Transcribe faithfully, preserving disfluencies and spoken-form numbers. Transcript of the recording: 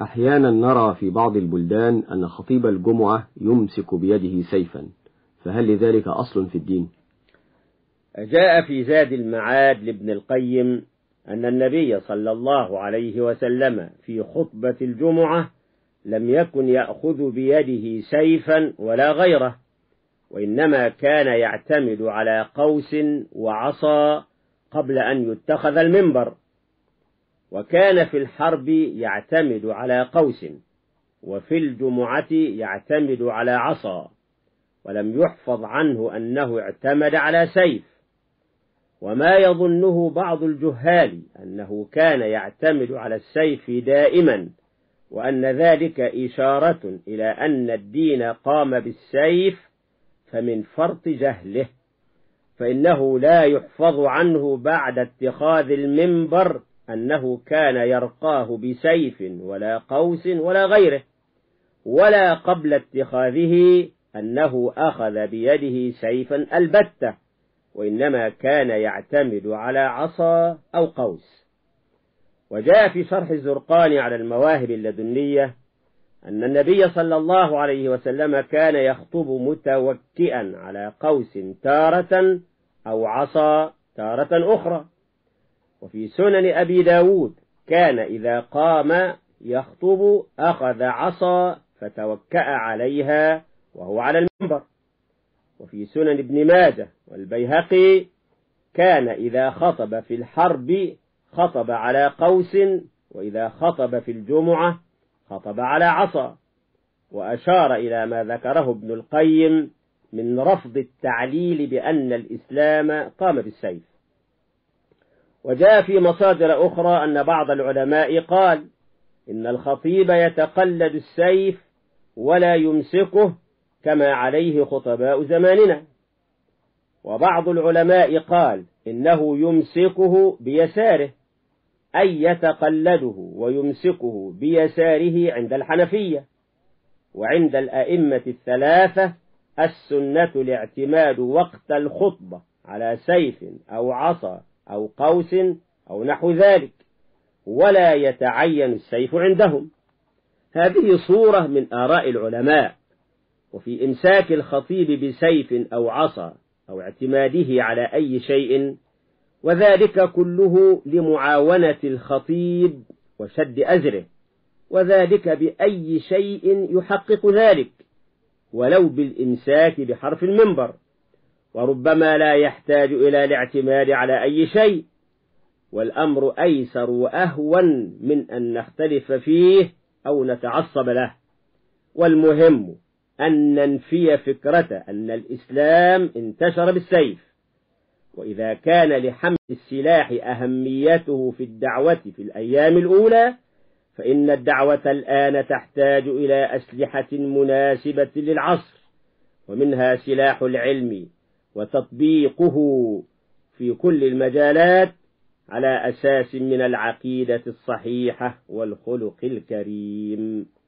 أحيانا نرى في بعض البلدان أن خطيب الجمعة يمسك بيده سيفا، فهل لذلك أصل في الدين؟ جاء في زاد المعاد لابن القيم أن النبي صلى الله عليه وسلم في خطبة الجمعة لم يكن يأخذ بيده سيفا ولا غيره، وإنما كان يعتمد على قوس وعصا قبل أن يتخذ المنبر، وكان في الحرب يعتمد على قوس، وفي الجمعة يعتمد على عصا، ولم يحفظ عنه أنه اعتمد على سيف. وما يظنه بعض الجهال أنه كان يعتمد على السيف دائما، وأن ذلك إشارة إلى أن الدين قام بالسيف، فمن فرط جهله، فإنه لا يحفظ عنه بعد اتخاذ المنبر أنه كان يرقاه بسيف ولا قوس ولا غيره، ولا قبل اتخاذه أنه أخذ بيده سيفا البتة، وإنما كان يعتمد على عصا أو قوس. وجاء في شرح الزرقاني على المواهب اللدنية أن النبي صلى الله عليه وسلم كان يخطب متوكئا على قوس تارة أو عصا تارة أخرى. وفي سنن أبي داود كان إذا قام يخطب أخذ عصا فتوكأ عليها وهو على المنبر. وفي سنن ابن ماجه والبيهقي كان إذا خطب في الحرب خطب على قوس، وإذا خطب في الجمعة خطب على عصا. وأشار إلى ما ذكره ابن القيم من رفض التعليل بأن الإسلام قام بالسيف. وجاء في مصادر أخرى أن بعض العلماء قال إن الخطيب يتقلد السيف ولا يمسكه كما عليه خطباء زماننا. وبعض العلماء قال إنه يمسكه بيساره، أي يتقلده ويمسكه بيساره عند الحنفية. وعند الأئمة الثلاثة السنة الاعتماد وقت الخطبة على سيف أو عصا أو قوس أو نحو ذلك، ولا يتعين السيف عندهم. هذه صورة من آراء العلماء. وفي إمساك الخطيب بسيف أو عصا أو اعتماده على أي شيء، وذلك كله لمعاونة الخطيب وشد أزره، وذلك بأي شيء يحقق ذلك، ولو بالإمساك بحرف المنبر، وربما لا يحتاج إلى الاعتماد على أي شيء، والأمر أيسر وأهون من أن نختلف فيه أو نتعصب له. والمهم أن ننفي فكرة أن الإسلام انتشر بالسيف. وإذا كان لحمل السلاح أهميته في الدعوة في الأيام الأولى، فإن الدعوة الآن تحتاج إلى أسلحة مناسبة للعصر، ومنها سلاح العلم وتطبيقه في كل المجالات على أساس من العقيدة الصحيحة والخلق الكريم.